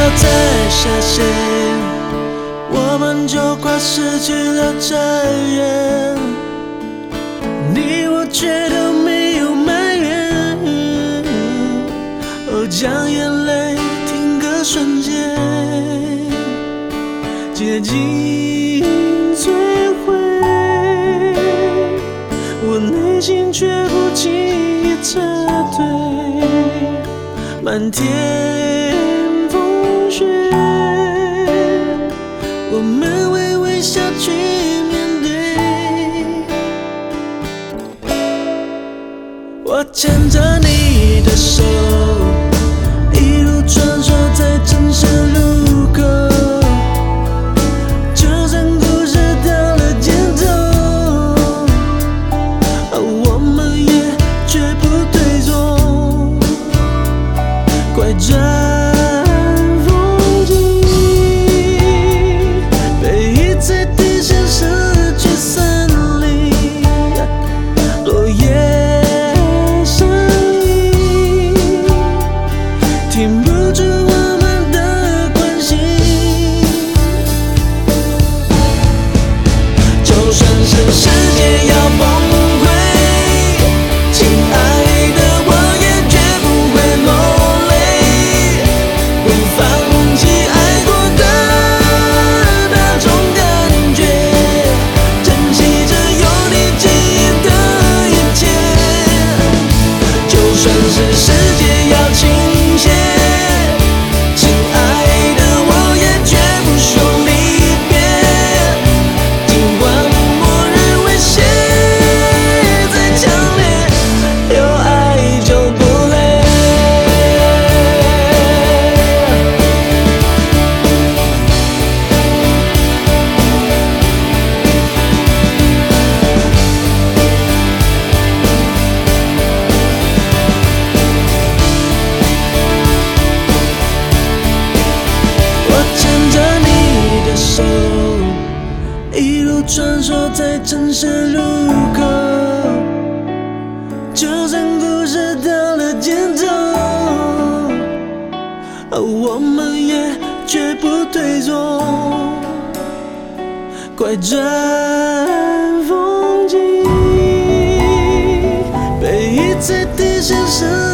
才下线，我们就快失去了这缘。你我却都没有埋怨，哦，将眼泪停格瞬间接近摧毁，我内心却不轻易撤退。满天风雪，我们微微笑去面对。我牵着你的手，一路穿梭在城市路口，就算故事到了尽头，我们也绝不退缩。拐转风景，被一次地线失去森林，落叶声音停不住我们的关心。就算是世界要崩溃，亲爱的，我也绝不会落泪，不放弃爱过的那种感觉，珍惜着有你记忆的一切。就算是世界要倾斜，亲爱的，我也绝不说离别，尽管末日威胁再强烈，有爱就不累。我牵着你的手，一路穿梭在城市路口，就算故事到了尽头，我们也绝不退缩。拐转风景，被一次地线失